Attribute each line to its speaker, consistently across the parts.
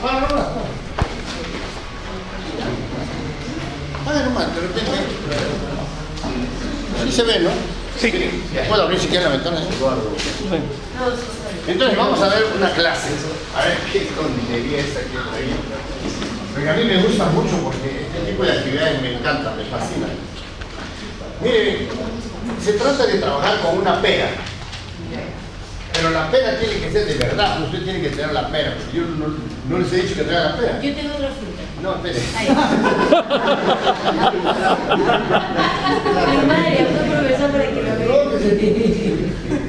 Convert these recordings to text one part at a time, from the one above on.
Speaker 1: nomás, de repente. Sí se ve, ¿no? Sí. ¿Puedo abrir si quieren la ventana? Entonces vamos a ver una clase. A ver qué tontería es aquí. Porque a mí me gusta mucho porque este tipo de actividades me encantan, me fascinan. Mire, se trata de trabajar con una pera. Pero la pera tiene que ser de verdad. Usted tiene que tener la pera. Yo no les he dicho que traigan la pera.
Speaker 2: Yo tengo otra fruta.
Speaker 1: No, espere.
Speaker 2: Mi madre fue profesor para que lo vea.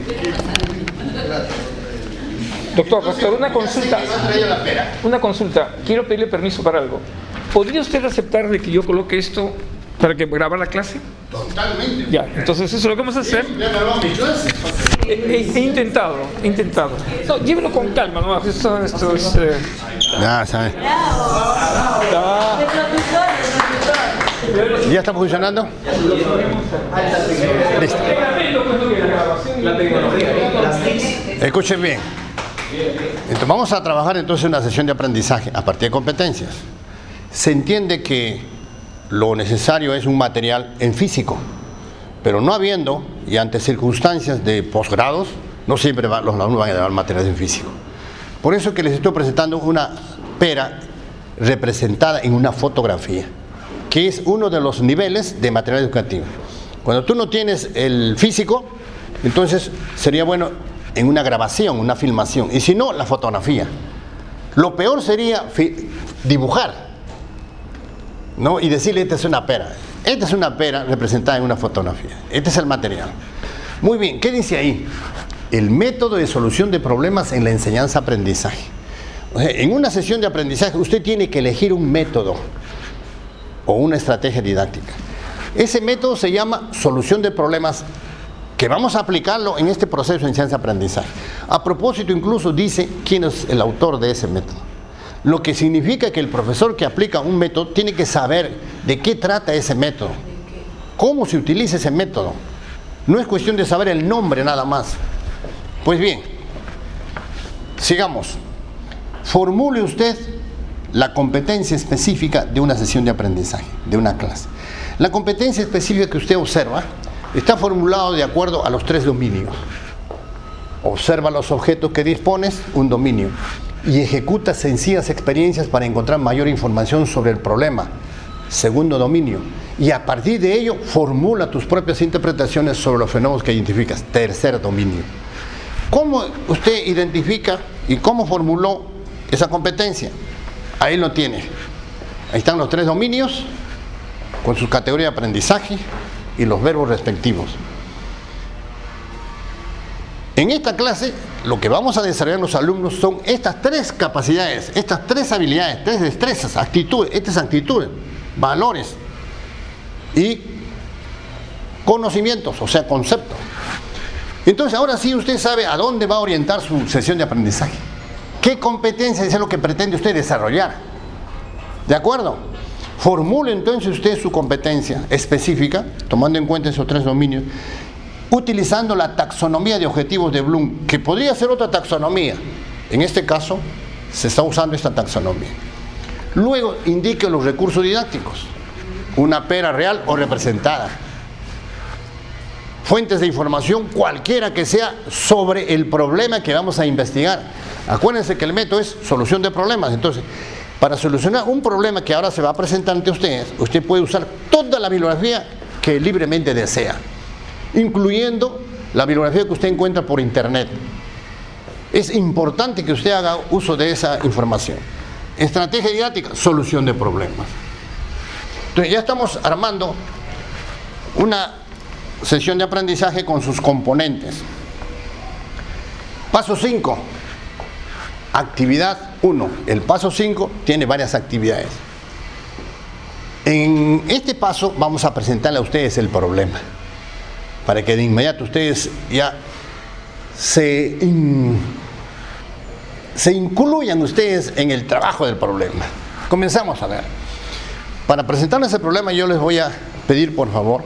Speaker 3: Doctor, una consulta. Una consulta. Quiero pedirle permiso para algo. ¿Podría usted aceptar de que yo coloque esto para que grabar la clase?
Speaker 1: Totalmente.
Speaker 3: Ya, entonces eso es lo que vamos a hacer.
Speaker 1: Ya me lo mis clases.
Speaker 3: He intentado. No, llévelo con calma, ¿no? Esto es...
Speaker 1: Ya, ¿sabes?
Speaker 2: ¡Bravo! El profesor.
Speaker 1: ¿Ya está funcionando? Listo.
Speaker 4: La tecnología,
Speaker 1: Escuchen bien. Entonces, vamos a trabajar entonces una sesión de aprendizaje a partir de competencias. Se entiende que lo necesario es un material en físico, pero no habiendo, y ante circunstancias de posgrados, no siempre los alumnos van a llevar materiales en físico. Por eso que les estoy presentando una pera representada en una fotografía, que es uno de los niveles de material educativo. Cuando tú no tienes el físico, entonces sería bueno en una grabación, una filmación, y si no, la fotografía. Lo peor sería dibujar, ¿no? Y decirle, esta es una pera. Esta es una pera representada en una fotografía. Este es el material. Muy bien, ¿qué dice ahí? El método de solución de problemas en la enseñanza-aprendizaje. O sea, en una sesión de aprendizaje usted tiene que elegir un método o una estrategia didáctica. Ese método se llama solución de problemas, que vamos a aplicarlo en este proceso de enseñanza-aprendizaje. A propósito, incluso dice quién es el autor de ese método. Lo que significa que el profesor que aplica un método tiene que saber de qué trata ese método, cómo se utiliza ese método. No es cuestión de saber el nombre nada más. Pues bien, sigamos. Formule usted la competencia específica de una sesión de aprendizaje, de una clase. La competencia específica que usted observa está formulado de acuerdo a los 3 dominios. Observa los objetos que dispones, un dominio, y ejecuta sencillas experiencias para encontrar mayor información sobre el problema, segundo dominio, y a partir de ello formula tus propias interpretaciones sobre los fenómenos que identificas, tercer dominio. ¿Cómo usted identifica y cómo formuló esa competencia? Ahí lo tiene. Ahí están los 3 dominios con su categoría de aprendizaje y los verbos respectivos. En esta clase lo que vamos a desarrollar los alumnos son estas 3 capacidades, estas 3 habilidades, 3 destrezas, actitudes, estas actitudes, valores y conocimientos, o sea, conceptos. Entonces ahora sí usted sabe a dónde va a orientar su sesión de aprendizaje. ¿Qué competencia es lo que pretende usted desarrollar? ¿De acuerdo? Formule entonces usted su competencia específica, tomando en cuenta esos 3 dominios, utilizando la taxonomía de objetivos de Bloom, que podría ser otra taxonomía. En este caso, se está usando esta taxonomía. Luego, indique los recursos didácticos, una pera real o representada. Fuentes de información, cualquiera que sea, sobre el problema que vamos a investigar. Acuérdense que el método es solución de problemas. Entonces, para solucionar un problema que ahora se va a presentar ante ustedes, usted puede usar toda la bibliografía que libremente desea, incluyendo la bibliografía que usted encuentra por internet. Es importante que usted haga uso de esa información. Estrategia didáctica, solución de problemas. Entonces ya estamos armando una sesión de aprendizaje con sus componentes. Paso 5. Actividad 1. El paso 5 tiene varias actividades. En este paso vamos a presentarle a ustedes el problema, para que de inmediato ustedes ya se incluyan ustedes en el trabajo del problema. Comenzamos a ver. Para presentarles el problema yo les voy a pedir por favor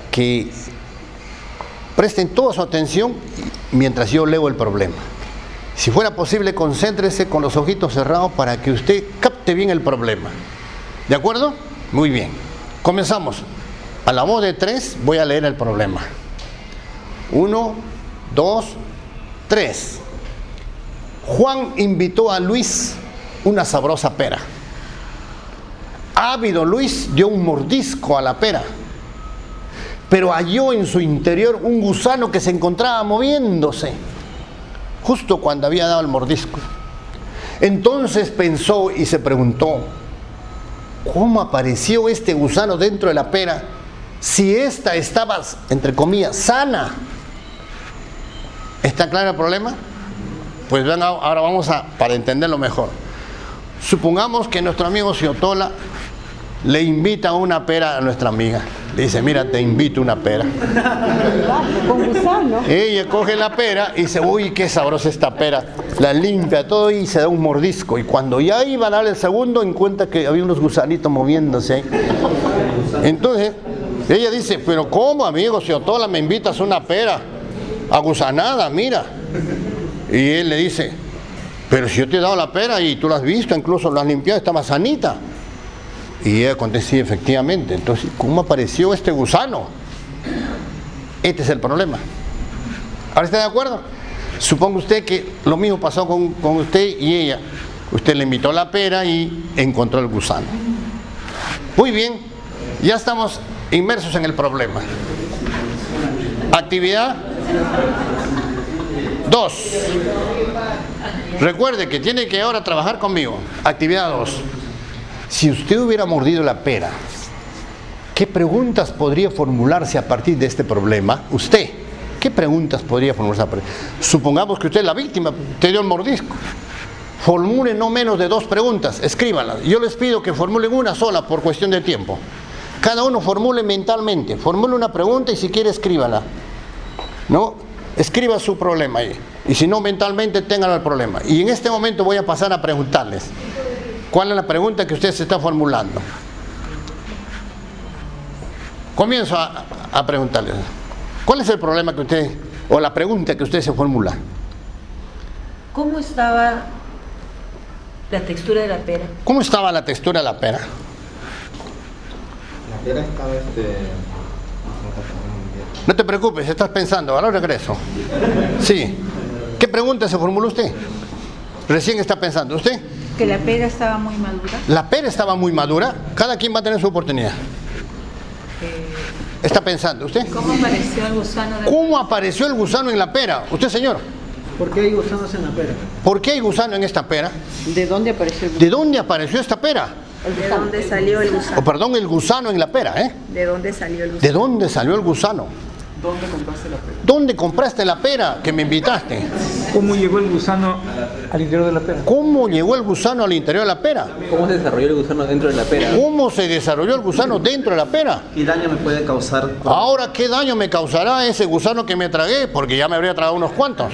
Speaker 1: que presten toda su atención mientras yo leo el problema. Si fuera posible, concéntrese con los ojitos cerrados para que usted capte bien el problema. ¿De acuerdo? Muy bien. Comenzamos. A la voz de 3 voy a leer el problema. 1, 2, 3. Juan invitó a Luis una sabrosa pera. Ávido Luis dio un mordisco a la pera, pero halló en su interior un gusano que se encontraba moviéndose justo cuando había dado el mordisco. Entonces pensó y se preguntó: ¿cómo apareció este gusano dentro de la pera si ésta estaba, entre comillas, sana? ¿Está claro el problema? Pues vean, ahora vamos para entenderlo mejor. Supongamos que nuestro amigo Ciotola le invita una pera a nuestra amiga. Le dice: mira, te invito una pera.
Speaker 5: Con gusano.
Speaker 1: Ella coge la pera y dice: uy, qué sabrosa esta pera. La limpia todo y se da un mordisco. Y cuando ya iba a darle el segundo, encuentra que había unos gusanitos moviéndose. Entonces, ella dice: pero ¿cómo, amigo Ciotola, me invitas una pera agusanada? Mira. Y él le dice: pero si yo te he dado la pera y tú la has visto, incluso la has limpiado, estaba sanita. Y ella contesta: sí, efectivamente. Entonces, ¿cómo apareció este gusano? Este es el problema. ¿Ahora está de acuerdo? Suponga usted que lo mismo pasó con usted y ella. Usted le invitó la pera y encontró el gusano. Muy bien, ya estamos inmersos en el problema. Actividad 2. Recuerde que tiene que ahora trabajar conmigo. Actividad 2. Si usted hubiera mordido la pera, ¿qué preguntas podría formularse a partir de este problema? Usted, ¿qué preguntas podría formularse? Supongamos que usted es la víctima, te dio el mordisco. Formule no menos de 2 preguntas, escríbanlas. Yo les pido que formulen una sola por cuestión de tiempo. Cada uno formule mentalmente, formule una pregunta y si quiere escríbala. ¿No? Escriba su problema ahí. Y si no, mentalmente tengan el problema. Y en este momento voy a pasar a preguntarles. ¿Cuál es la pregunta que usted se está formulando? Comienzo a preguntarles. ¿Cuál es el problema que usted, o la pregunta que usted se formula?
Speaker 2: ¿Cómo estaba la textura de la pera?
Speaker 1: ¿Cómo estaba la textura de la pera?
Speaker 6: La pera estaba
Speaker 1: No te preocupes, estás pensando, ahora regreso. Sí. ¿Qué pregunta se formuló usted? Recién está pensando. ¿Usted?
Speaker 5: Que la pera estaba muy madura.
Speaker 1: La pera estaba muy madura. Cada quien va a tener su oportunidad. Está pensando. ¿Usted?
Speaker 5: ¿Cómo apareció el gusano?
Speaker 1: ¿Cómo apareció el gusano en la pera? ¿Usted, señor?
Speaker 6: ¿Por qué hay gusanos en la pera?
Speaker 1: ¿Por qué hay gusano en esta pera?
Speaker 5: ¿De dónde apareció el gusano?
Speaker 1: ¿De dónde apareció esta pera?
Speaker 2: ¿De dónde salió el gusano?
Speaker 1: O perdón, el gusano en la pera, ¿eh?
Speaker 2: ¿De dónde salió el gusano?
Speaker 1: ¿De dónde salió el gusano?
Speaker 6: ¿Dónde compraste la pera?
Speaker 1: ¿Dónde compraste la pera que me invitaste?
Speaker 3: ¿Cómo llegó el gusano al interior de la pera?
Speaker 1: ¿Cómo llegó el gusano al interior de la pera?
Speaker 7: ¿Cómo se desarrolló el gusano dentro de la pera?
Speaker 1: ¿Cómo se desarrolló el gusano dentro de la pera?
Speaker 6: ¿Qué daño me puede causar?
Speaker 1: Ahora, ¿qué daño me causará ese gusano que me tragué? Porque ya me habría tragado unos cuantos.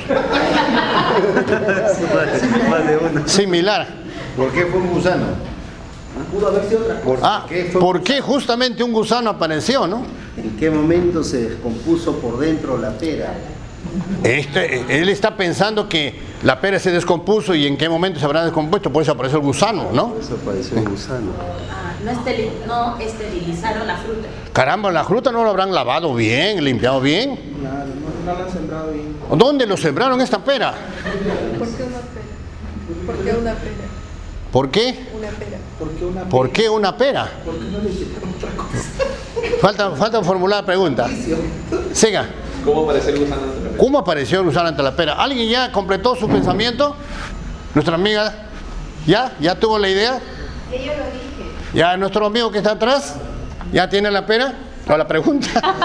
Speaker 6: Más de uno.
Speaker 1: Similar.
Speaker 8: ¿Por qué fue un gusano?
Speaker 6: Pudo haber sido otra cosa.
Speaker 1: ¿Por qué justamente un gusano apareció, no?
Speaker 8: ¿En qué momento se descompuso por dentro la pera?
Speaker 1: Él está pensando que la pera se descompuso y en qué momento se habrá descompuesto, por eso apareció el gusano, ¿no?
Speaker 8: Por eso apareció un gusano.
Speaker 2: No esterilizaron la fruta.
Speaker 1: Caramba, la fruta no lo habrán lavado bien, limpiado bien.
Speaker 6: Claro, no la han sembrado bien.
Speaker 1: ¿Dónde lo sembraron esta pera?
Speaker 5: ¿Por qué una pera? ¿Por qué una pera?
Speaker 1: ¿Por qué?
Speaker 5: Una pera.
Speaker 1: ¿Por qué una pera?
Speaker 6: ¿Por qué no le hicieron otra cosa?
Speaker 1: Falta formular la pregunta. Siga.
Speaker 7: ¿Cómo apareció el gusano dentro de la pera?
Speaker 1: ¿Cómo apareció el gusano ante la pera? ¿Alguien ya completó su pensamiento? Nuestra amiga, ¿ya tuvo la idea?
Speaker 5: Yo lo dije.
Speaker 1: ¿Ya nuestro amigo que está atrás? ¿Ya tiene la pera? No, la pregunta.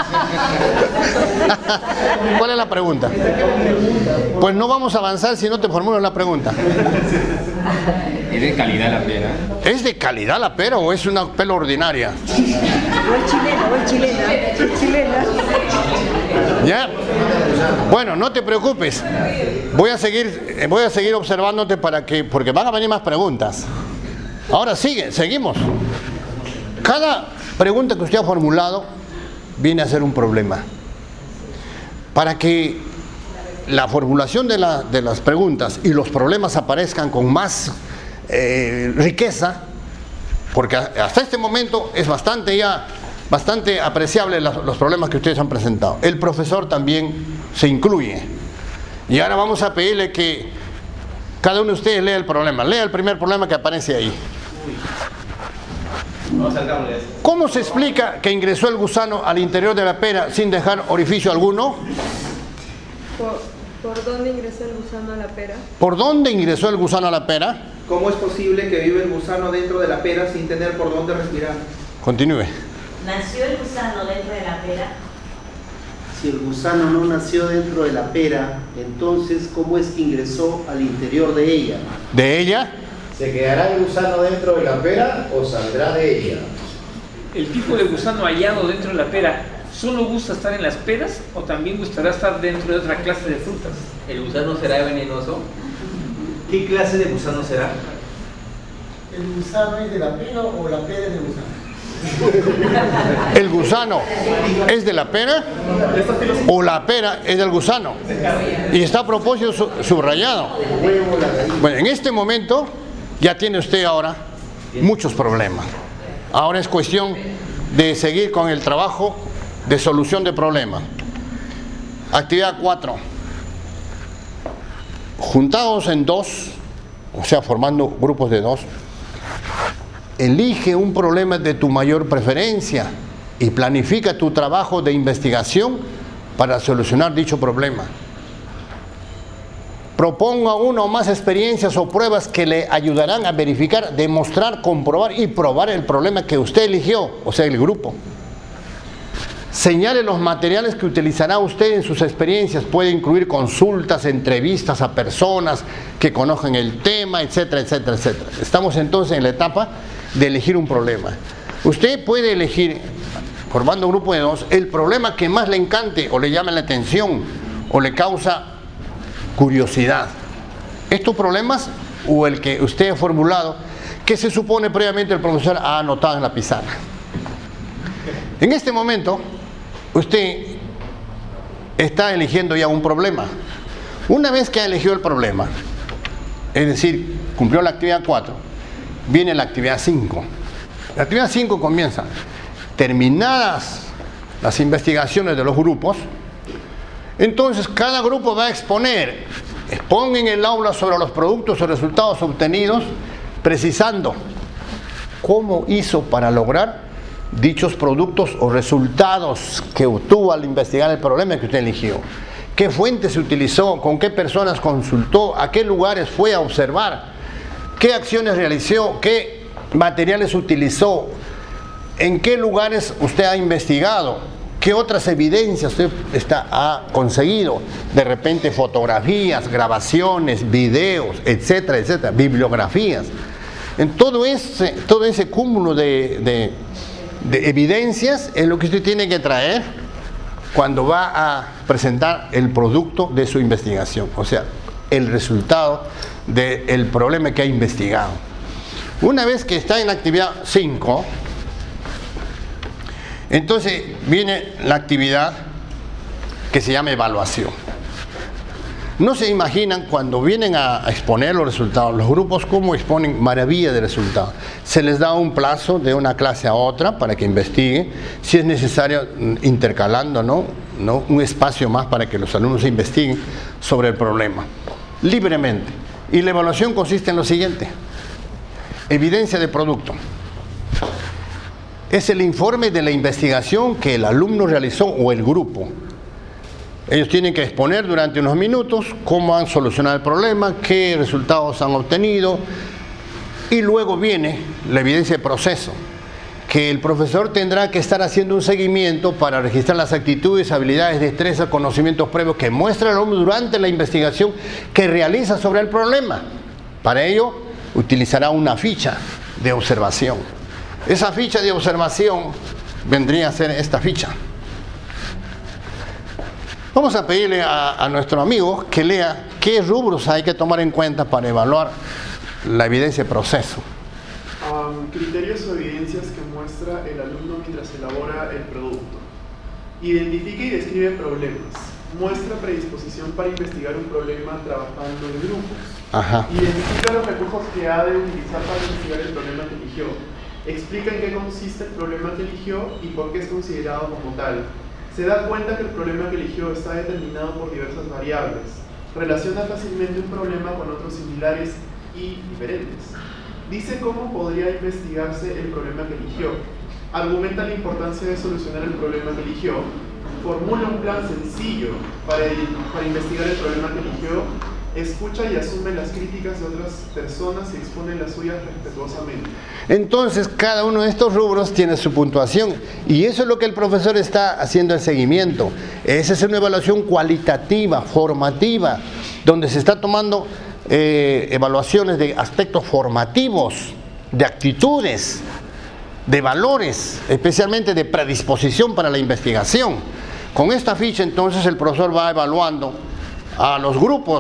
Speaker 1: ¿Cuál es la pregunta? Pues no vamos a avanzar si no te formulas la pregunta.
Speaker 4: ¿Es de calidad la pera?
Speaker 1: ¿Es de calidad la pera o es una pera ordinaria?
Speaker 5: O es chilena.
Speaker 1: ¿Ya? Bueno, no te preocupes. Voy a seguir observándote porque van a venir más preguntas. Ahora seguimos. Cada pregunta que usted ha formulado viene a ser un problema. Para que la formulación de las preguntas y los problemas aparezcan con más riqueza, porque hasta este momento es bastante apreciable los problemas que ustedes han presentado. El profesor también se incluye. Y ahora vamos a pedirle que cada uno de ustedes lea el problema. Lea el primer problema que aparece ahí. ¿Cómo se explica que ingresó el gusano al interior de la pera sin dejar orificio alguno?
Speaker 5: ¿Por dónde ingresó el gusano a la pera?
Speaker 1: ¿Por dónde ingresó el gusano a la pera?
Speaker 6: ¿Cómo es posible que vive el gusano dentro de la pera sin tener por dónde respirar?
Speaker 1: Continúe.
Speaker 2: ¿Nació el gusano dentro de la pera?
Speaker 8: Si el gusano no nació dentro de la pera, entonces ¿cómo es que ingresó al interior de ella?
Speaker 1: ¿De ella?
Speaker 9: ¿Se quedará el gusano dentro de la pera o saldrá de ella?
Speaker 3: El tipo de gusano hallado dentro de la pera, ¿solo gusta estar en las peras o también gustará estar dentro de otra clase de frutas?
Speaker 7: ¿El gusano será venenoso? ¿Qué clase de gusano será?
Speaker 10: ¿El gusano es de la pera o la pera es del gusano?
Speaker 1: ¿El gusano es de la pera o la pera es del gusano? Y está a propósito subrayado. Bueno, en este momento ya tiene usted ahora muchos problemas. Ahora es cuestión de seguir con el trabajo de solución de problemas. Actividad 4. Juntados en 2, o sea, formando grupos de 2, elige un problema de tu mayor preferencia y planifica tu trabajo de investigación para solucionar dicho problema. Proponga una o más experiencias o pruebas que le ayudarán a verificar, demostrar, comprobar y probar el problema que usted eligió, o sea, el grupo. Señale los materiales que utilizará usted en sus experiencias. Puede incluir consultas, entrevistas a personas que conozcan el tema, etcétera, etcétera, etcétera. Estamos entonces en la etapa de elegir un problema. Usted puede elegir, formando un grupo de 2, el problema que más le encante o le llame la atención o le causa curiosidad. Estos problemas o el que usted ha formulado, que se supone previamente el profesor ha anotado en la pizarra. En este momento, usted está eligiendo ya un problema. Una vez que ha elegido el problema, es decir, cumplió la actividad 4, viene la actividad 5. La actividad 5 comienza, terminadas las investigaciones de los grupos, entonces cada grupo va a expone en el aula sobre los productos o resultados obtenidos, precisando cómo hizo para lograr dichos productos o resultados que obtuvo al investigar el problema que usted eligió. ¿Qué fuentes se utilizó? ¿Con qué personas consultó? ¿A qué lugares fue a observar? ¿Qué acciones realizó? ¿Qué materiales utilizó? ¿En qué lugares usted ha investigado? ¿Qué otras evidencias usted ha conseguido? De repente fotografías, grabaciones, videos, etcétera, etcétera, bibliografías. En todo ese cúmulo de evidencias es lo que usted tiene que traer cuando va a presentar el producto de su investigación, o sea, el resultado del problema que ha investigado. Una vez que está en la actividad 5, entonces viene la actividad que se llama evaluación. No se imaginan cuando vienen a exponer los resultados, los grupos cómo exponen maravilla de resultados. Se les da un plazo de una clase a otra para que investiguen, si es necesario intercalando, ¿no? Un espacio más para que los alumnos investiguen sobre el problema, libremente. Y la evaluación consiste en lo siguiente: evidencia de producto. Es el informe de la investigación que el alumno realizó o el grupo. Ellos tienen que exponer durante unos minutos cómo han solucionado el problema, qué resultados han obtenido, y luego viene la evidencia de proceso, que el profesor tendrá que estar haciendo un seguimiento para registrar las actitudes, habilidades, destrezas, conocimientos previos que muestra el alumno durante la investigación que realiza sobre el problema. Para ello utilizará una ficha de observación. Esa ficha de observación vendría a ser esta ficha. Vamos a pedirle a nuestro amigo que lea qué rubros hay que tomar en cuenta para evaluar la evidencia de proceso.
Speaker 11: Criterios o evidencias que muestra el alumno mientras elabora el producto. Identifica y describe problemas. muestra predisposición para investigar un problema trabajando en grupos.
Speaker 1: Ajá.
Speaker 11: Identifica los recursos que ha de utilizar para investigar el problema que eligió. Explica en qué consiste el problema que eligió y por qué es considerado como tal. Se da cuenta que el problema que eligió está determinado por diversas variables. Relaciona fácilmente un problema con otros similares y diferentes. Dice cómo podría investigarse el problema que eligió. Argumenta la importancia de solucionar el problema que eligió. Formula un plan sencillo para investigar el problema que eligió. Escucha y asume las críticas de otras personas y expone las suyas respetuosamente.
Speaker 1: Entonces, cada uno de estos rubros tiene su puntuación y eso es lo que el profesor está haciendo el seguimiento. Esa es una evaluación cualitativa, formativa, donde se está tomando evaluaciones de aspectos formativos, de actitudes, de valores, especialmente de predisposición para la investigación. Con esta ficha, entonces, el profesor va evaluando a los grupos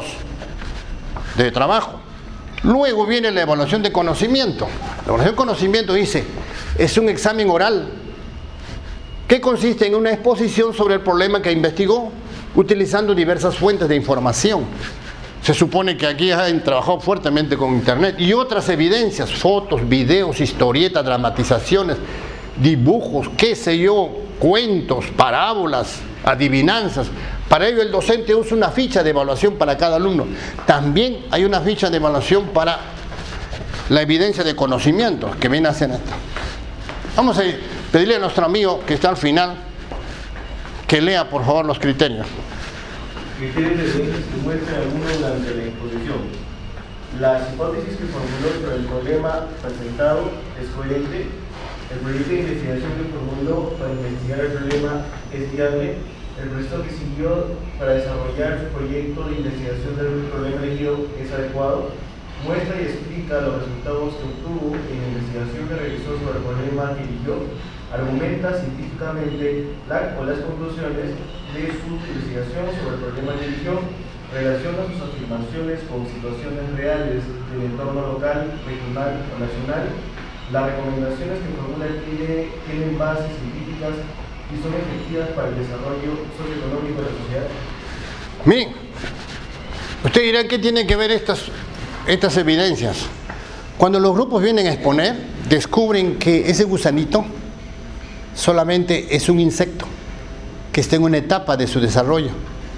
Speaker 1: de trabajo. Luego viene la evaluación de conocimiento. La evaluación de conocimiento dice, es un examen oral que consiste en una exposición sobre el problema que investigó utilizando diversas fuentes de información. Se supone que aquí han trabajado fuertemente con internet y otras evidencias, fotos, videos, historietas, dramatizaciones, dibujos, qué sé yo, cuentos, parábolas, adivinanzas. Para ello el docente usa una ficha de evaluación para cada alumno. También hay una ficha de evaluación para la evidencia de conocimiento que viene a hacer esto. Vamos a pedirle a nuestro amigo que está al final que lea por favor los criterios.
Speaker 12: Criterios de evidencias que muestran alguno durante la exposición. Las hipótesis que formuló sobre el problema presentado es coherente. El proyecto de investigación que formuló para investigar el problema es viable. El proceso que siguió para desarrollar su proyecto de investigación del problema elegido es adecuado. Muestra y explica los resultados que obtuvo en la investigación que realizó sobre el problema que eligió. Argumenta científicamente las conclusiones de su investigación sobre el problema que eligió. Relaciona sus afirmaciones con situaciones reales del entorno local, regional o nacional. Las recomendaciones que formula tienen bases científicas y son efectivas para el desarrollo socioeconómico de la sociedad.
Speaker 1: Miren, usted dirá qué tienen que ver estas evidencias. Cuando los grupos vienen a exponer, descubren que ese gusanito solamente es un insecto que está en una etapa de su desarrollo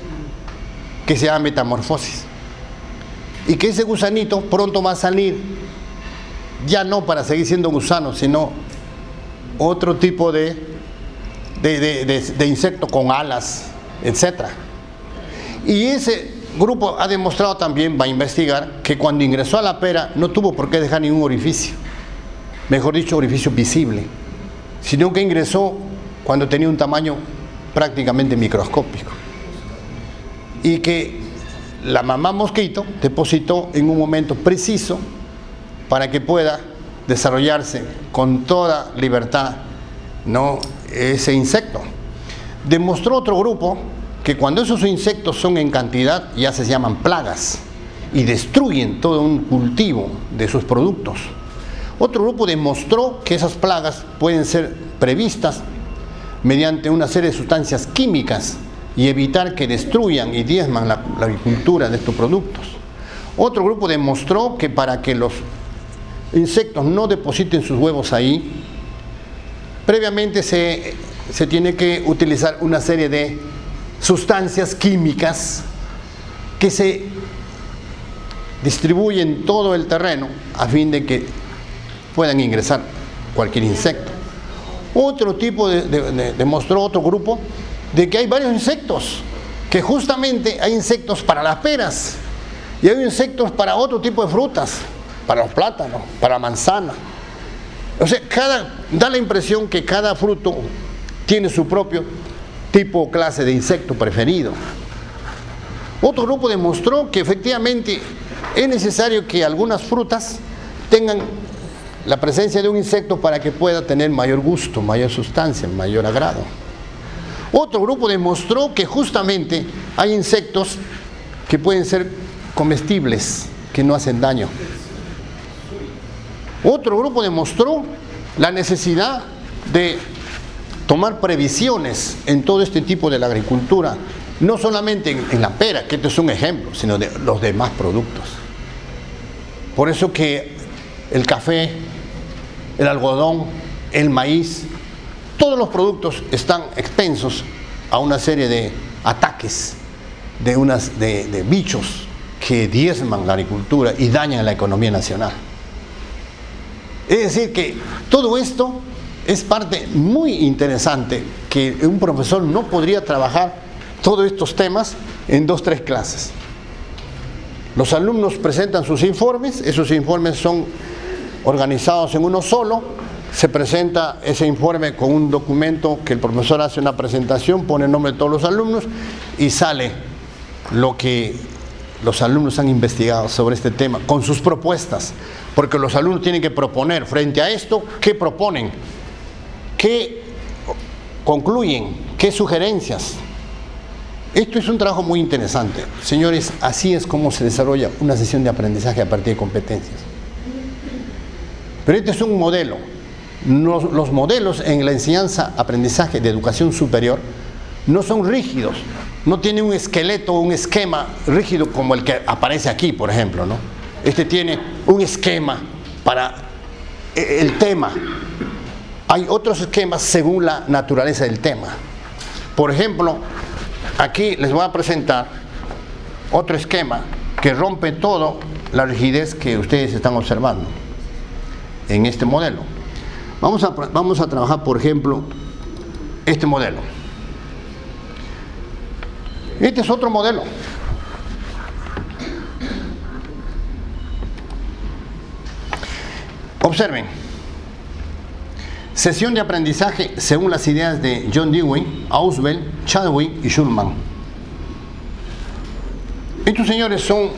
Speaker 1: que se llama metamorfosis y que ese gusanito pronto va a salir ya no para seguir siendo gusano, sino otro tipo de insecto con alas, etc. Y ese grupo ha demostrado también, va a investigar, que cuando ingresó a la pera no tuvo por qué dejar ningún orificio, mejor dicho, orificio visible, sino que ingresó cuando tenía un tamaño prácticamente microscópico y que la mamá mosquito depositó en un momento preciso para que pueda desarrollarse con toda libertad, ¿no?, ese insecto. Demostró otro grupo que cuando esos insectos son en cantidad ya se llaman plagas y destruyen todo un cultivo de sus productos. Otro grupo demostró que esas plagas pueden ser previstas mediante una serie de sustancias químicas y evitar que destruyan y diezman la agricultura de estos productos. Otro grupo demostró que para que los insectos no depositen sus huevos ahí, previamente se tiene que utilizar una serie de sustancias químicas que se distribuyen todo el terreno a fin de que puedan ingresar cualquier insecto. Otro tipo demostró otro grupo de que hay varios insectos, que justamente hay insectos para las peras y hay insectos para otro tipo de frutas, para los plátanos, para la manzana. O sea, da la impresión que cada fruto tiene su propio tipo o clase de insecto preferido. Otro grupo demostró que efectivamente es necesario que algunas frutas tengan la presencia de un insecto para que pueda tener mayor gusto, mayor sustancia, mayor agrado. Otro grupo demostró que justamente hay insectos que pueden ser comestibles, que no hacen daño. Otro grupo demostró la necesidad de tomar previsiones en todo este tipo de la agricultura no solamente en la pera, que esto es un ejemplo, sino de los demás productos. Por eso que el café, el algodón, el maíz, todos los productos están expensos a una serie de ataques de bichos que diezman la agricultura y dañan la economía nacional. Es decir, que todo esto es parte muy interesante, que un profesor no podría trabajar todos estos temas en 2 o 3 clases. Los alumnos presentan sus informes, esos informes son organizados en uno solo, se presenta ese informe con un documento que el profesor hace una presentación, pone el nombre de todos los alumnos y sale lo que los alumnos han investigado sobre este tema, con sus propuestas, porque los alumnos tienen que proponer frente a esto, ¿qué proponen? ¿Qué concluyen? ¿Qué sugerencias? Esto es un trabajo muy interesante. Señores, así es como se desarrolla una sesión de aprendizaje a partir de competencias. Pero este es un modelo. Los modelos en la enseñanza, aprendizaje de educación superior no son rígidos, no tiene un esqueleto o un esquema rígido como el que aparece aquí, por ejemplo, ¿no? Este tiene un esquema para el tema. Hay otros esquemas según la naturaleza del tema. Por ejemplo, aquí les voy a presentar otro esquema que rompe toda la rigidez que ustedes están observando en este modelo. Vamos a trabajar, por ejemplo, este modelo. Este es otro modelo. Observen. Sesión de aprendizaje según las ideas de John Dewey, Ausubel, Chadwick y Schulman. Estos señores son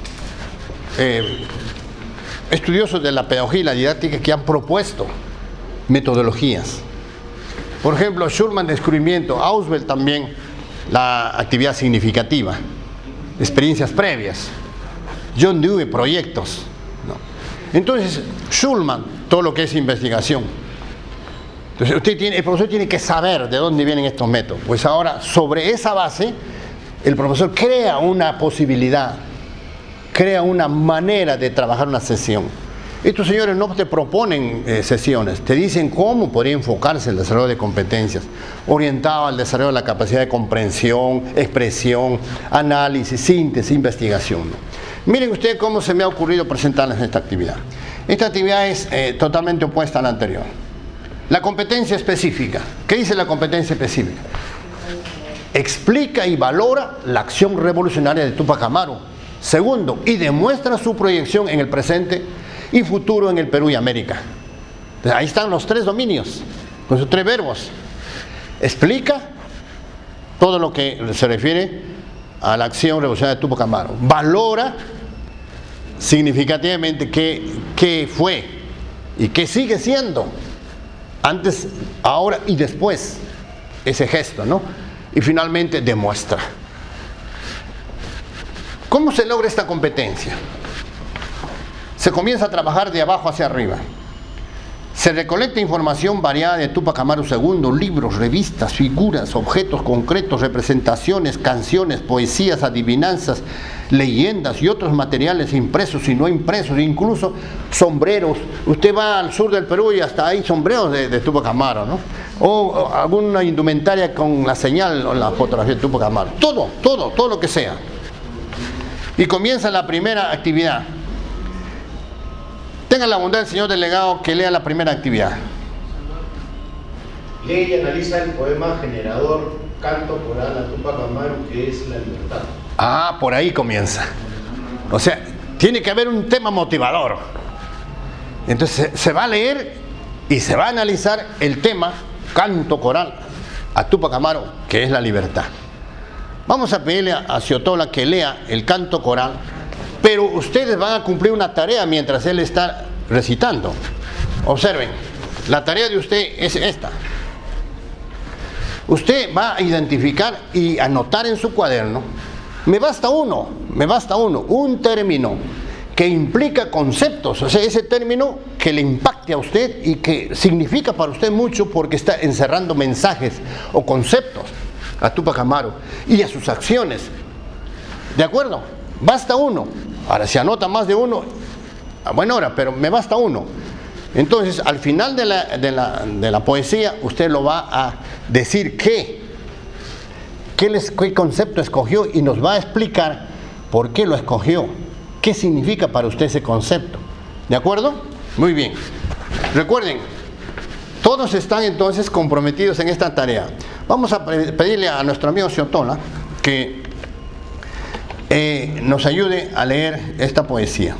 Speaker 1: estudiosos de la pedagogía y la didáctica que han propuesto metodologías. Por ejemplo, Schulman, descubrimiento, Ausubel también la actividad significativa, experiencias previas, John Dewey, proyectos, ¿no? Entonces, Schulman, todo lo que es investigación. Entonces, el profesor tiene que saber de dónde vienen estos métodos. Pues ahora, sobre esa base, el profesor crea una posibilidad, crea una manera de trabajar una sesión. Estos señores no te proponen sesiones, te dicen cómo podría enfocarse el desarrollo de competencias, orientado al desarrollo de la capacidad de comprensión, expresión, análisis, síntesis, investigación, ¿no? Miren ustedes cómo se me ha ocurrido presentarles esta actividad. Esta actividad es totalmente opuesta a la anterior. La competencia específica. ¿Qué dice la competencia específica? Explica y valora la acción revolucionaria de Túpac Amaru. Segundo, y demuestra su proyección en el presente y futuro en el Perú y América. Entonces, ahí están los 3 dominios, con sus 3 verbos. Explica todo lo que se refiere a la acción revolucionaria de Túpac Amaru. Valora significativamente qué fue y qué sigue siendo antes, ahora y después ese gesto, ¿no? Y finalmente demuestra. ¿Cómo se logra esta competencia? Se comienza a trabajar de abajo hacia arriba. Se recolecta información variada de Túpac Amaru II, libros, revistas, figuras, objetos concretos, representaciones, canciones, poesías, adivinanzas, leyendas y otros materiales impresos y no impresos, incluso sombreros. Usted va al sur del Perú y hasta hay sombreros de Túpac Amaru, ¿no? O alguna indumentaria con la señal o la fotografía de Túpac Amaru. Todo lo que sea. Y comienza la primera actividad. Tenga la bondad del señor delegado que lea la primera actividad.
Speaker 9: Lee y analiza el poema generador Canto Coral a Túpac Amaru, que es la libertad.
Speaker 1: Ah, por ahí comienza. O sea, tiene que haber un tema motivador. Entonces se va a leer y se va a analizar el tema Canto Coral a Túpac Amaru, que es la libertad. Vamos a pedirle a Ciotola que lea el canto coral, pero ustedes van a cumplir una tarea mientras él está recitando. Observen, la tarea de usted es esta. Usted va a identificar y anotar en su cuaderno, me basta uno, un término que implica conceptos, o sea, ese término que le impacte a usted y que significa para usted mucho porque está encerrando mensajes o conceptos. a Túpac Amaru y a sus acciones. ¿De acuerdo? Basta uno. Ahora, si anota más de uno, a buena hora, pero me basta uno. Entonces, al final de la poesía, usted lo va a decir qué concepto escogió y nos va a explicar por qué lo escogió, qué significa para usted ese concepto. ¿De acuerdo? Muy bien. Recuerden, todos están entonces comprometidos en esta tarea. Vamos a pedirle a nuestro amigo Ciotola que nos ayude a leer esta poesía.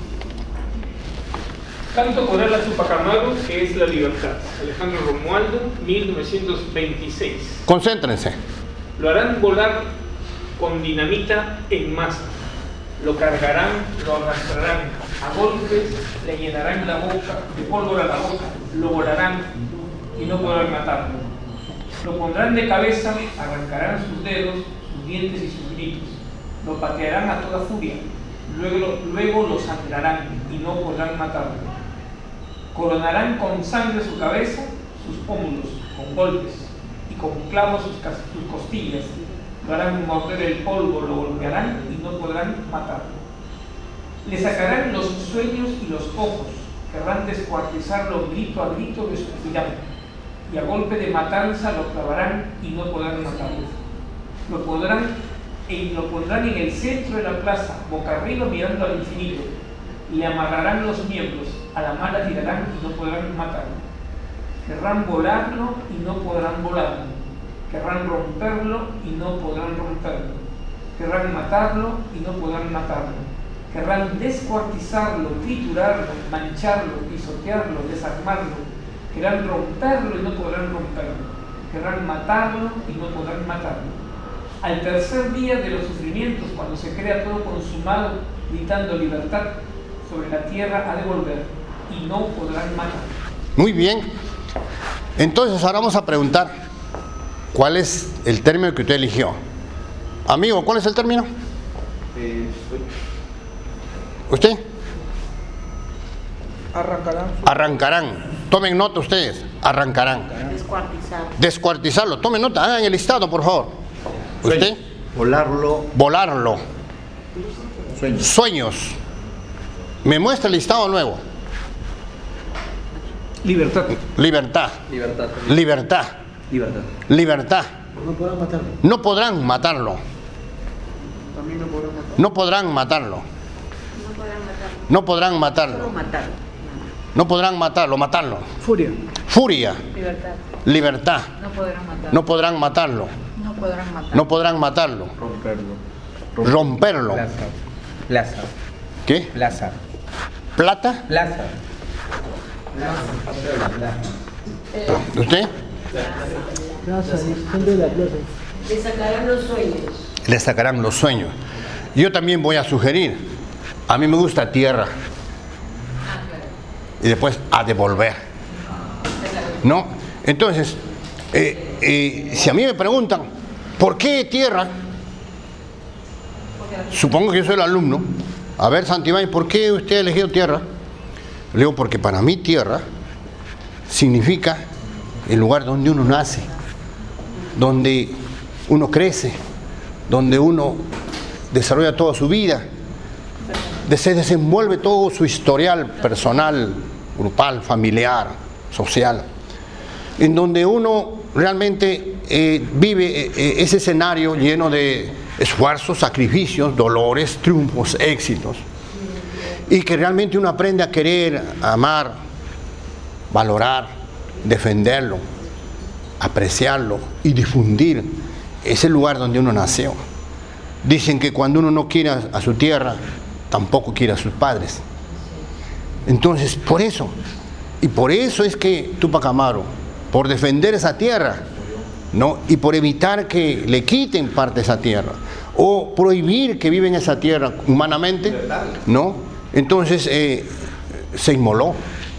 Speaker 3: Canto coral a Túpac Amaru, que es la libertad. Alejandro Romualdo, 1926.
Speaker 1: Concéntrense.
Speaker 3: Lo harán volar con dinamita en masa. Lo cargarán, lo arrastrarán a golpes, le llenarán la boca de pólvora a la boca, lo volarán y no podrán matarlo. Lo pondrán de cabeza, arrancarán sus dedos, sus dientes y sus gritos. Lo patearán a toda furia, luego lo sangrarán y no podrán matarlo. Coronarán con sangre su cabeza, sus pómulos, con golpes, y con clavos sus costillas. Lo harán morder el polvo, lo golpearán y no podrán matarlo. Le sacarán los sueños y los ojos, querrán descuartizarlo grito a grito, lo escupirán, y a golpe de matanza lo clavarán y no podrán matarlo. Lo pondrán en el centro de la plaza, boca arriba mirando al infinito. Le amarrarán los miembros, a la mala tirarán y no podrán matarlo. Querrán volarlo y no podrán volarlo. Querrán romperlo y no podrán romperlo. Querrán matarlo y no podrán matarlo. Querrán descuartizarlo, triturarlo, mancharlo, pisotearlo, desarmarlo. Querrán romperlo y no podrán romperlo. Querrán matarlo y no podrán matarlo. Al tercer día de los sufrimientos, cuando se crea todo consumado, gritando libertad, sobre la tierra ha de volver y no podrán matar.
Speaker 1: Muy bien. Entonces ahora vamos a preguntar cuál es el término que usted eligió. Amigo, ¿cuál es el término? ¿Usted?
Speaker 10: Arrancarán.
Speaker 1: Arrancarán. Tomen nota ustedes. Arrancarán.
Speaker 2: Descuartizar.
Speaker 1: Descuartizarlo. Tomen nota. Hagan el listado, por favor. ¿Usted?
Speaker 8: Volarlo.
Speaker 1: Volarlo. Sueños. Me muestra el listado nuevo.
Speaker 3: Libertad.
Speaker 1: Libertad.
Speaker 7: Libertad.
Speaker 1: Libertad.
Speaker 7: Libertad.
Speaker 1: Libertad.
Speaker 10: No podrán matarlo.
Speaker 1: No podrán matarlo.
Speaker 11: También no podrán matarlo.
Speaker 1: No podrán matarlo.
Speaker 2: No podrán matarlo.
Speaker 1: No podrán matarlo.
Speaker 2: Solo matarlo.
Speaker 1: No podrán matarlo. Matarlo.
Speaker 10: Furia.
Speaker 1: Furia.
Speaker 2: Libertad.
Speaker 1: Libertad.
Speaker 2: No podrán matarlo.
Speaker 1: No podrán matarlo.
Speaker 2: No podrán matarlo.
Speaker 1: No podrán matarlo. Romperlo.
Speaker 4: Plaza.
Speaker 1: ¿Qué?
Speaker 4: Plaza.
Speaker 1: ¿Plata?
Speaker 4: Plaza.
Speaker 1: ¿Usted?
Speaker 10: Plaza, centro de la plaza.
Speaker 2: Le sacarán los sueños.
Speaker 1: Le sacarán los sueños. Yo también voy a sugerir. A mí me gusta tierra. Y después a devolver. ¿No? Entonces, si a mí me preguntan, ¿por qué tierra? Supongo que yo soy el alumno. A ver, Santibáñez, ¿por qué usted ha elegido tierra? Le digo, porque para mí tierra significa el lugar donde uno nace, donde uno crece, donde uno desarrolla toda su vida, se desenvuelve todo su historial personal, grupal, familiar, social, en donde uno realmente vive ese escenario lleno de esfuerzos, sacrificios, dolores, triunfos, éxitos, y que realmente uno aprende a querer, a amar, valorar, defenderlo, apreciarlo y difundir ese lugar donde uno nació. Dicen que cuando uno no quiere a su tierra, tampoco quiere a sus padres. Entonces, por eso es que Túpac Amaru, por defender esa tierra, ¿no? Y por evitar que le quiten parte de esa tierra, o prohibir que viva en esa tierra humanamente, ¿no? Entonces se inmoló,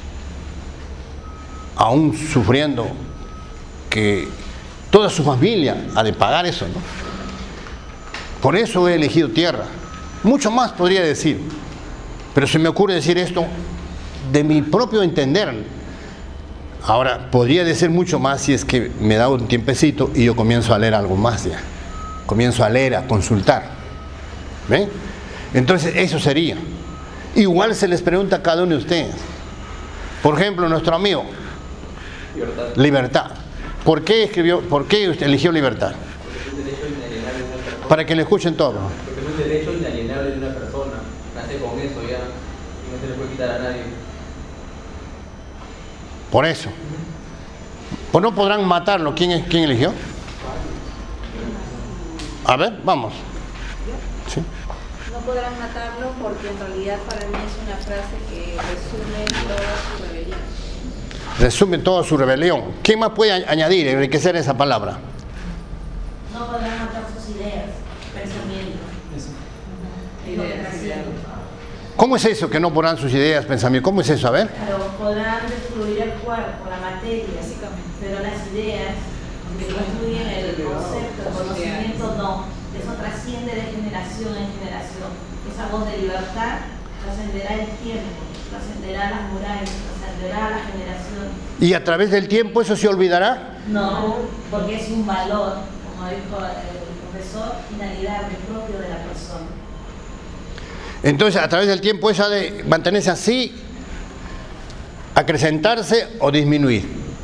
Speaker 1: aún sufriendo que toda su familia ha de pagar eso, ¿no? Por eso he elegido tierra. Mucho más podría decir, pero se me ocurre decir esto de mi propio entender. Ahora, podría decir mucho más si es que me da un tiempecito y yo comienzo a leer algo más ya. Comienzo a leer, a consultar. ¿Ven? Entonces, eso sería. Igual se les pregunta a cada uno de ustedes. Por ejemplo, nuestro amigo, Libertad. ¿Por qué usted eligió Libertad?
Speaker 7: Porque es un derecho inalienable de una persona.
Speaker 1: Para que le escuchen todo.
Speaker 7: Porque es un derecho inalienable de una persona. Nace con eso ya y no se le puede quitar a nadie.
Speaker 1: Por eso. ¿O no podrán matarlo? ¿Quién eligió? A ver, vamos. ¿Sí?
Speaker 2: No podrán matarlo porque en realidad para mí es una frase que resume toda su rebelión.
Speaker 1: Resume toda su rebelión. ¿Quién más puede añadir, enriquecer esa palabra?
Speaker 13: No podrán matar sus ideas, pensamientos.
Speaker 1: ¿Cómo es eso que no podrán sus ideas, pensamientos? ¿Cómo es eso? A ver.
Speaker 13: Pero podrán destruir el cuerpo, la materia, pero las ideas que construyen el concepto, el conocimiento no. Eso trasciende de generación en generación. Esa voz de libertad trascenderá el tiempo, trascenderá las murallas, trascenderá la generación.
Speaker 1: ¿Y a través del tiempo eso se olvidará?
Speaker 13: No, porque es un valor, como dijo el profesor, inalienable propio de la persona.
Speaker 1: Entonces, a través del tiempo eso ha de mantenerse así, acrecentarse o disminuir.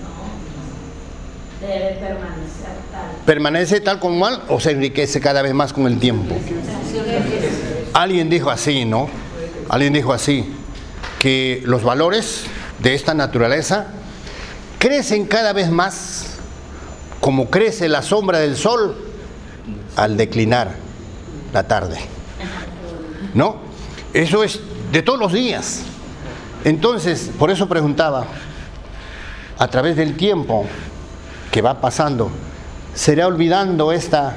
Speaker 13: No, debe permanecer tal.
Speaker 1: ¿Permanece tal como mal o se enriquece cada vez más con el tiempo? Alguien dijo así, ¿no? Alguien dijo así, que los valores de esta naturaleza crecen cada vez más como crece la sombra del sol al declinar la tarde. ¿No? Eso es de todos los días. Entonces, por eso preguntaba, a través del tiempo que va pasando, ¿será olvidando este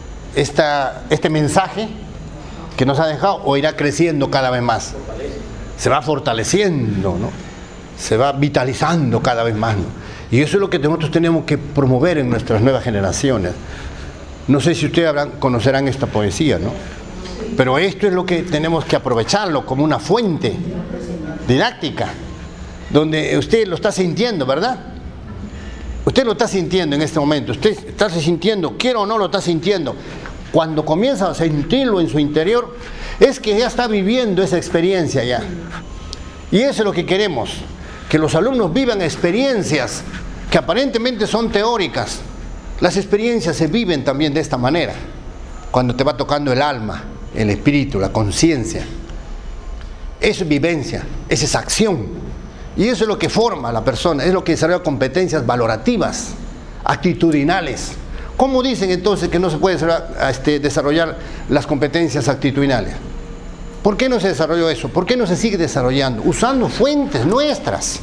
Speaker 1: mensaje que nos ha dejado o irá creciendo cada vez más? Se va fortaleciendo, ¿no? Se va vitalizando cada vez más, ¿no? Y eso es lo que nosotros tenemos que promover en nuestras nuevas generaciones. No sé si ustedes conocerán esta poesía, ¿no? Pero esto es lo que tenemos que aprovecharlo como una fuente didáctica, donde usted lo está sintiendo, ¿verdad? Usted lo está sintiendo en este momento, usted está sintiendo, quiero o no lo está sintiendo. Cuando comienza a sentirlo en su interior, es que ya está viviendo esa experiencia ya. Y eso es lo que queremos, que los alumnos vivan experiencias que aparentemente son teóricas. Las experiencias se viven también de esta manera, cuando te va tocando el alma, el espíritu, la conciencia. Eso es vivencia, esa es acción. Y eso es lo que forma a la persona, es lo que desarrolla competencias valorativas, actitudinales. ¿Cómo dicen entonces que no se puede desarrollar las competencias actitudinales? ¿Por qué no se desarrolló eso? ¿Por qué no se sigue desarrollando? Usando fuentes nuestras,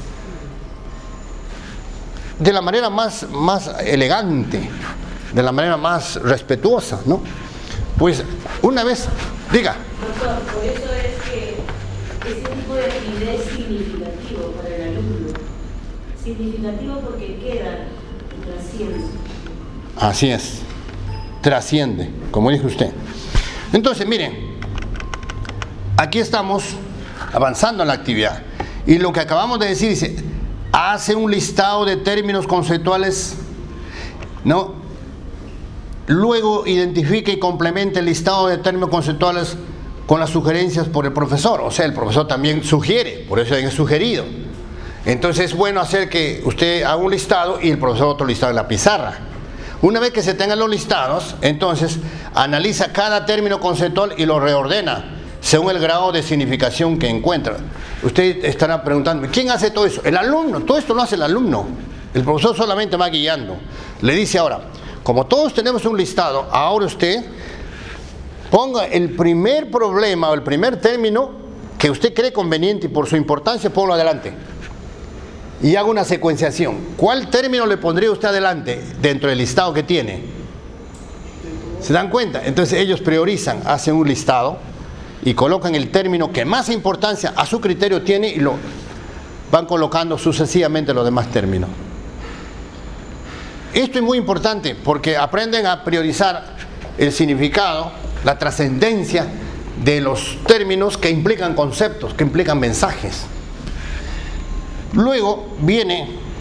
Speaker 1: de la manera más elegante, de la manera más respetuosa, ¿no? Pues una vez, diga.
Speaker 13: Doctor, por eso es que ese tipo de actividad es significativo para el alumno. Significativo porque queda y trasciende.
Speaker 1: Así es, trasciende, como dijo usted. Entonces, miren, aquí estamos avanzando en la actividad. Y lo que acabamos de decir dice, hace un listado de términos conceptuales, ¿no? Luego identifica y complementa el listado de términos conceptuales con las sugerencias por el profesor. O sea, el profesor también sugiere, por eso es sugerido. Entonces es bueno hacer que usted haga un listado y el profesor otro listado en la pizarra. Una vez que se tengan los listados, entonces analiza cada término conceptual y lo reordena según el grado de significación que encuentra. Usted estará preguntando, ¿quién hace todo eso? El alumno, todo esto lo hace el alumno. El profesor solamente va guiando. Le dice ahora, como todos tenemos un listado, ahora usted ponga el primer problema o el primer término que usted cree conveniente y por su importancia, ponlo adelante. Y haga una secuenciación. ¿Cuál término le pondría usted adelante dentro del listado que tiene? ¿Se dan cuenta? Entonces ellos priorizan, hacen un listado y colocan el término que más importancia a su criterio tiene y lo van colocando sucesivamente los demás términos. Esto es muy importante porque aprenden a priorizar el significado, la trascendencia de los términos que implican conceptos, que implican mensajes. Luego viene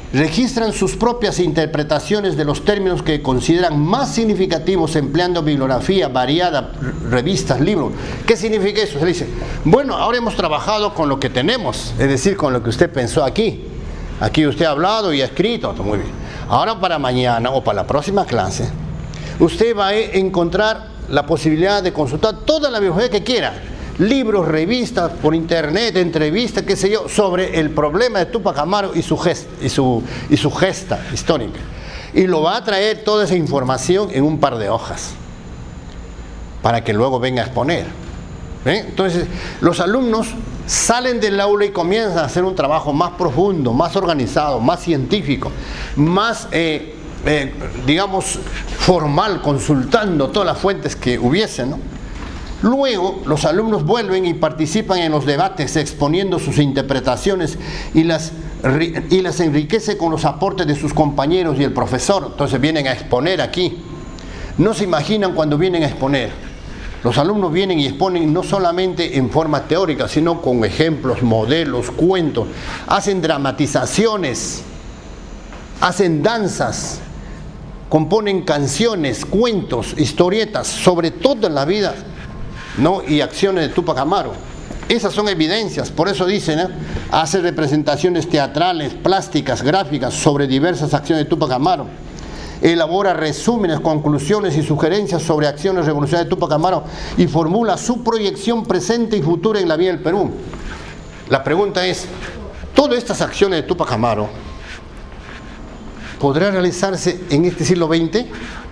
Speaker 1: registran sus propias interpretaciones de los términos que consideran más significativos empleando bibliografía variada, revistas, libros. ¿Qué significa eso? Se le dice, bueno, ahora hemos trabajado con lo que tenemos, es decir, con lo que usted pensó aquí. Aquí usted ha hablado y ha escrito, muy bien. Ahora para mañana o para la próxima clase, usted va a encontrar la posibilidad de consultar toda la bibliografía que quiera. Libros, revistas, por internet, entrevistas, qué sé yo, sobre el problema de Túpac Amaru y su gesta histórica. Y lo va a traer toda esa información en un par de hojas, para que luego venga a exponer. Entonces, los alumnos salen del aula y comienzan a hacer un trabajo más profundo, más organizado, más científico, más, digamos, formal, consultando todas las fuentes que hubiesen, ¿no? Luego, los alumnos vuelven y participan en los debates exponiendo sus interpretaciones y las enriquece con los aportes de sus compañeros y el profesor. Entonces vienen a exponer aquí. No se imaginan cuando vienen a exponer. Los alumnos vienen y exponen no solamente en forma teórica, sino con ejemplos, modelos, cuentos. Hacen dramatizaciones, hacen danzas, componen canciones, cuentos, historietas, sobre todo en la vida, ¿no? Y acciones de Túpac Amaru. Esas son evidencias, por eso dicen, hace representaciones teatrales, plásticas, gráficas sobre diversas acciones de Túpac Amaru. Elabora resúmenes, conclusiones y sugerencias sobre acciones revolucionarias de Túpac Amaru y formula su proyección presente y futura en la vida del Perú. La pregunta es, ¿todas estas acciones de Túpac Amaru podrá realizarse en este siglo XX?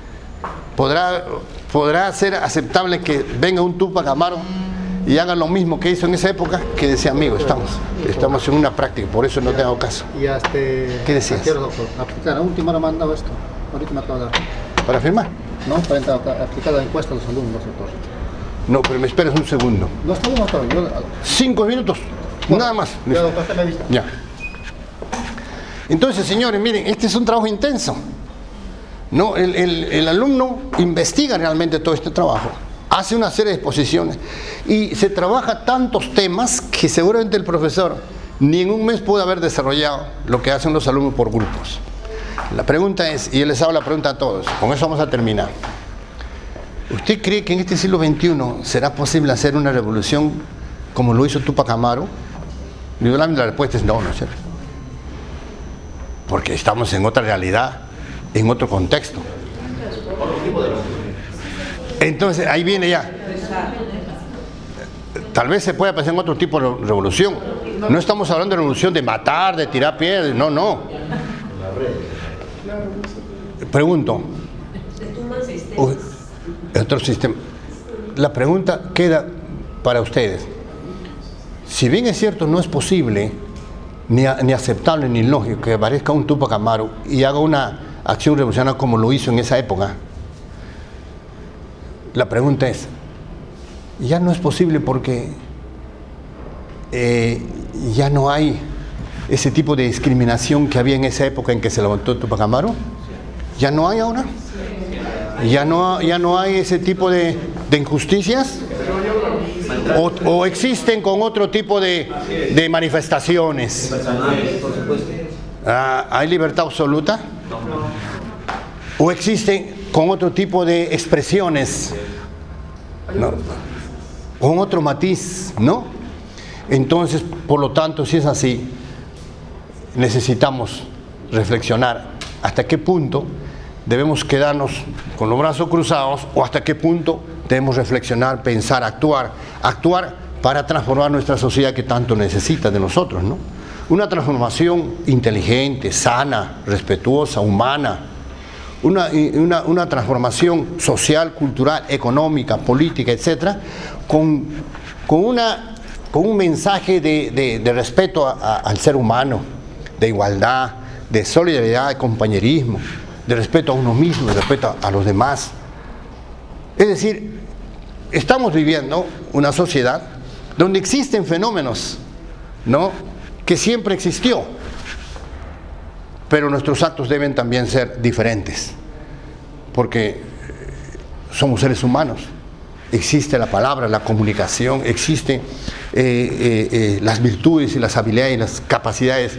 Speaker 1: ¿Podrá ser aceptable que venga un Túpac Amaru y haga lo mismo que hizo en esa época? Que decía, amigo, estamos en una práctica, por eso no te hago caso.
Speaker 14: Y hasta,
Speaker 1: ¿qué decías?
Speaker 14: Quiero, doctor, aplicar. A última hora me han dado esto. Ahorita me acabo de dar.
Speaker 1: ¿Para firmar?
Speaker 14: No, para aplicar la encuesta a los alumnos, doctor.
Speaker 1: No, pero me esperas un segundo.
Speaker 14: No está bien, doctor.
Speaker 1: 5 minutos, bueno, nada más.
Speaker 14: Ya, doctor, está me visto.
Speaker 1: Ya. Entonces, señores, miren, este es un trabajo intenso. No, el alumno investiga realmente todo este trabajo, hace una serie de exposiciones y se trabaja tantos temas que seguramente el profesor ni en un mes puede haber desarrollado lo que hacen los alumnos por grupos. La pregunta es, y yo les hago la pregunta a todos, con eso vamos a terminar. ¿Usted cree que en este siglo XXI será posible hacer una revolución como lo hizo Túpac Amaru? La respuesta es no, ¿no es cierto? Porque estamos en otra realidad, en otro contexto. Entonces ahí viene ya. Tal vez se pueda pensar en otro tipo de revolución. No estamos hablando de revolución de matar, de tirar piedras, no. Pregunto. Otro sistema. La pregunta queda para ustedes. Si bien es cierto, no es posible, ni aceptable, ni lógico que aparezca un Túpac Amaru y haga una acción revolucionaria como lo hizo en esa época. La pregunta es, ya no es posible porque ya no hay ese tipo de discriminación que había en esa época en que se levantó Túpac Amaru. ¿Ya no hay ahora? ¿Ya no hay ese tipo de injusticias? ¿O existen con otro tipo de manifestaciones? ¿Hay libertad absoluta? ¿O existen con otro tipo de expresiones? ¿No? Con otro matiz, ¿no? Entonces, por lo tanto, si es así, necesitamos reflexionar hasta qué punto debemos quedarnos con los brazos cruzados o hasta qué punto debemos reflexionar, pensar, actuar para transformar nuestra sociedad que tanto necesita de nosotros, ¿no? Una transformación inteligente, sana, respetuosa, humana, una transformación social, cultural, económica, política, etcétera, con un mensaje de respeto al ser humano, de igualdad, de solidaridad, de compañerismo, de respeto a uno mismo, de respeto a los demás. Es decir, estamos viviendo una sociedad donde existen fenómenos, ¿no?, que siempre existió, pero nuestros actos deben también ser diferentes, porque somos seres humanos. Existe la palabra, la comunicación, existen las virtudes y las habilidades y las capacidades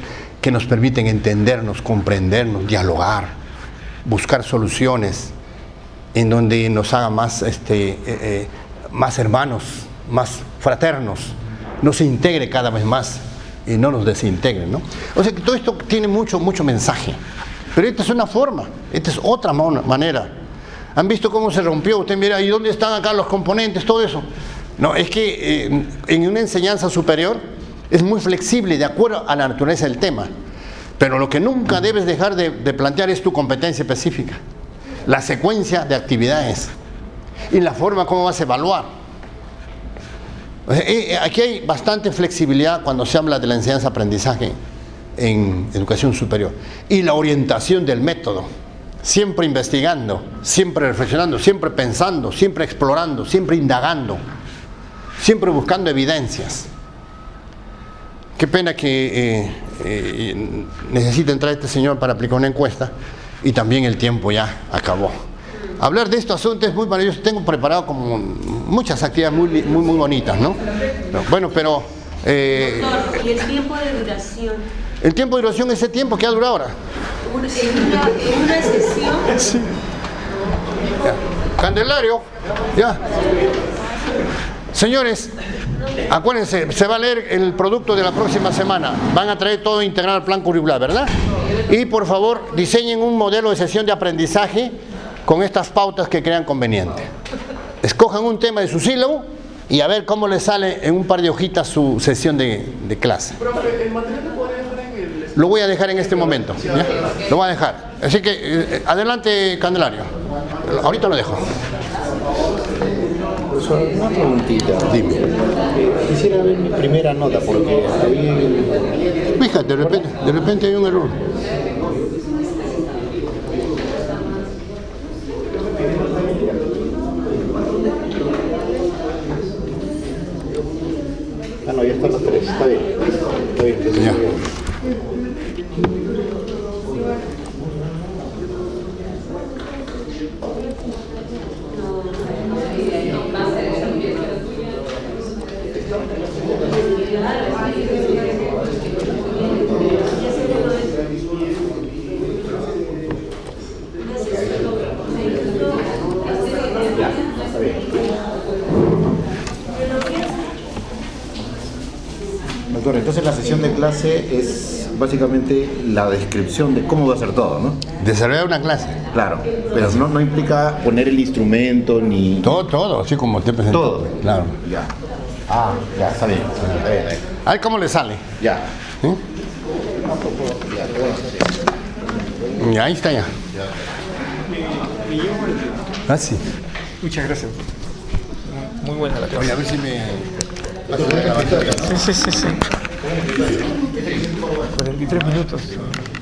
Speaker 1: que nos permiten entendernos, comprendernos, dialogar, buscar soluciones en donde nos haga más, más hermanos, más fraternos, nos integre cada vez más y no nos desintegre, ¿no? O sea que todo esto tiene mucho mensaje, pero esta es una forma, esta es otra manera. ¿Han visto cómo se rompió? Usted mira, ¿y dónde están acá los componentes? Todo eso. No, es que en una enseñanza superior es muy flexible de acuerdo a la naturaleza del tema, pero lo que nunca debes dejar de plantear es tu competencia específica, la secuencia de actividades y la forma como vas a evaluar. O sea, aquí hay bastante flexibilidad cuando se habla de la enseñanza-aprendizaje en educación superior y la orientación del método, siempre investigando, siempre reflexionando, siempre pensando, siempre explorando, siempre indagando, siempre buscando evidencias. Qué pena que necesite entrar este señor para aplicar una encuesta y también el tiempo ya acabó. Hablar de estos asuntos es muy maravilloso. Tengo preparado como muchas actividades muy bonitas, ¿no? Bueno, pero...
Speaker 15: Doctor, ¿y el tiempo de duración?
Speaker 1: El tiempo de duración es ese tiempo que ha durado ahora.
Speaker 15: ¿En una sesión?
Speaker 1: Sí. Ya. Candelario, ya. Señores, acuérdense, se va a leer el producto de la próxima semana. Van a traer todo integrado al plan curricular, ¿verdad? Y por favor, diseñen un modelo de sesión de aprendizaje con estas pautas que crean conveniente. Escojan un tema de su sílabo y a ver cómo les sale en un par de hojitas su sesión de clase.
Speaker 11: Profe, ¿el material lo podría dejar en el...
Speaker 1: Lo voy a dejar en este momento, ¿ya? Lo voy a dejar. Así que, adelante, Candelario. Ahorita lo dejo.
Speaker 14: Una preguntita.
Speaker 1: Dime.
Speaker 14: Quisiera ver mi primera nota porque ahí...
Speaker 1: Fíjate, de repente hay un error.
Speaker 14: Ah, no, ya están los tres. Está bien. Está bien.
Speaker 1: Ya.
Speaker 14: Doctor, entonces la sesión de clase es básicamente la descripción de cómo va a ser todo, ¿no?
Speaker 1: Desarrollar una clase.
Speaker 14: Claro, pero no implica poner el instrumento ni...
Speaker 1: Todo, así como te presenté.
Speaker 14: Todo.
Speaker 1: Claro.
Speaker 14: Ya. Ah, ya, está bien. Está bien.
Speaker 1: A ver cómo le sale.
Speaker 14: Ya.
Speaker 1: ¿Sí? Y ahí está ya. Ah, sí.
Speaker 3: Muchas gracias. Muy buena la clase.
Speaker 1: Oye, a ver si me...
Speaker 3: Sí. 43 minutos.